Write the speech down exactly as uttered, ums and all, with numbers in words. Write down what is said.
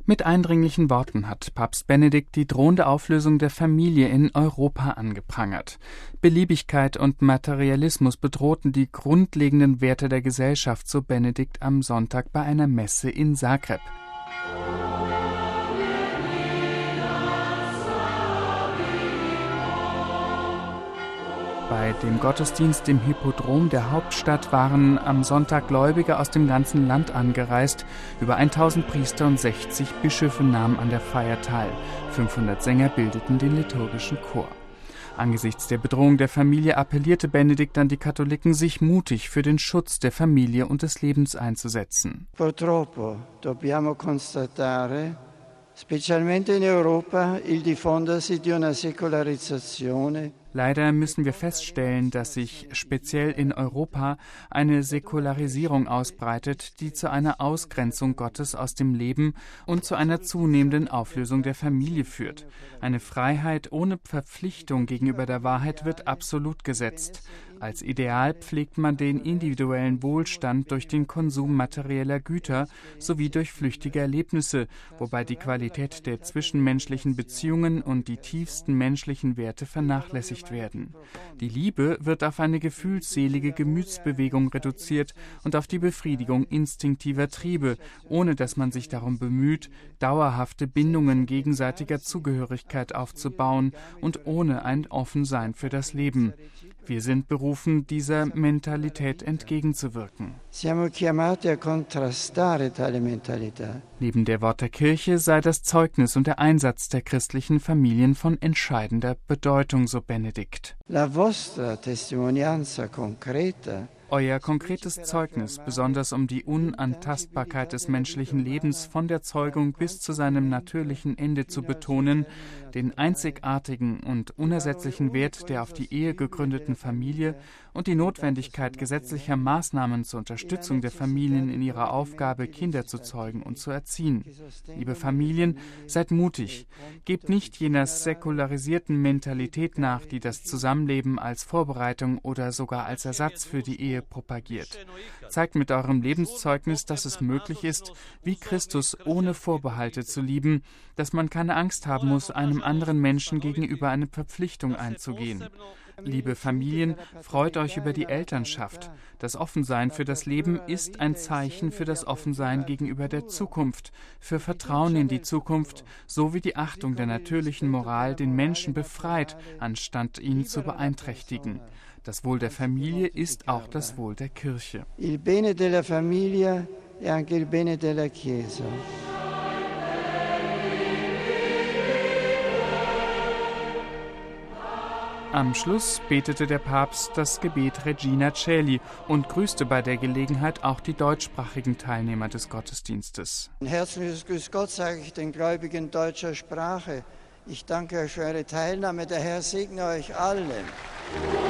Mit eindringlichen Worten hat Papst Benedikt die drohende Auflösung der Familie in Europa angeprangert. Beliebigkeit und Materialismus bedrohten die grundlegenden Werte der Gesellschaft, so Benedikt am Sonntag bei einer Messe in Zagreb. Bei dem Gottesdienst im Hippodrom der Hauptstadt waren am Sonntag Gläubige aus dem ganzen Land angereist. Über tausend Priester und sechzig Bischöfe nahmen an der Feier teil. fünfhundert Sänger bildeten den liturgischen Chor. Angesichts der Bedrohung der Familie appellierte Benedikt an die Katholiken, sich mutig für den Schutz der Familie und des Lebens einzusetzen. Purtroppo dobbiamo constatare, specialmente in Europa, il diffondersi di una secolarizzazione. Leider müssen wir feststellen, dass sich speziell in Europa eine Säkularisierung ausbreitet, die zu einer Ausgrenzung Gottes aus dem Leben und zu einer zunehmenden Auflösung der Familie führt. Eine Freiheit ohne Verpflichtung gegenüber der Wahrheit wird absolut gesetzt. Als Ideal pflegt man den individuellen Wohlstand durch den Konsum materieller Güter sowie durch flüchtige Erlebnisse, wobei die Qualität der zwischenmenschlichen Beziehungen und die tiefsten menschlichen Werte vernachlässigt werden. Die Liebe wird auf eine gefühlsselige Gemütsbewegung reduziert und auf die Befriedigung instinktiver Triebe, ohne dass man sich darum bemüht, dauerhafte Bindungen gegenseitiger Zugehörigkeit aufzubauen und ohne ein Offensein für das Leben. Wir sind berufen, dieser Mentalität entgegenzuwirken. Siamo chiamati a contrastare tale mentalità. Neben der Wort der Kirche sei das Zeugnis und der Einsatz der christlichen Familien von entscheidender Bedeutung, so Benedikt. La vostra testimonianza concreta. Euer konkretes Zeugnis, besonders um die Unantastbarkeit des menschlichen Lebens von der Zeugung bis zu seinem natürlichen Ende zu betonen, den einzigartigen und unersetzlichen Wert der auf die Ehe gegründeten Familie und die Notwendigkeit gesetzlicher Maßnahmen zur Unterstützung der Familien in ihrer Aufgabe, Kinder zu zeugen und zu erziehen. Liebe Familien, seid mutig. Gebt nicht jener säkularisierten Mentalität nach, die das Zusammenleben als Vorbereitung oder sogar als Ersatz für die Ehe propagiert. Zeigt mit eurem Lebenszeugnis, dass es möglich ist, wie Christus ohne Vorbehalte zu lieben, dass man keine Angst haben muss, einem anderen Menschen gegenüber eine Verpflichtung einzugehen. Liebe Familien, freut euch über die Elternschaft. Das Offensein für das Leben ist ein Zeichen für das Offensein gegenüber der Zukunft, für Vertrauen in die Zukunft, sowie die Achtung der natürlichen Moral den Menschen befreit, anstatt ihn zu beeinträchtigen. Das Wohl der Familie ist auch das Wohl der Kirche. Il bene della famiglia è anche il bene della Chiesa. Am Schluss betete der Papst das Gebet Regina Caeli und grüßte bei der Gelegenheit auch die deutschsprachigen Teilnehmer des Gottesdienstes. Ein herzliches Grüß Gott sage ich den Gläubigen deutscher Sprache. Ich danke euch für eure Teilnahme. Der Herr segne euch alle.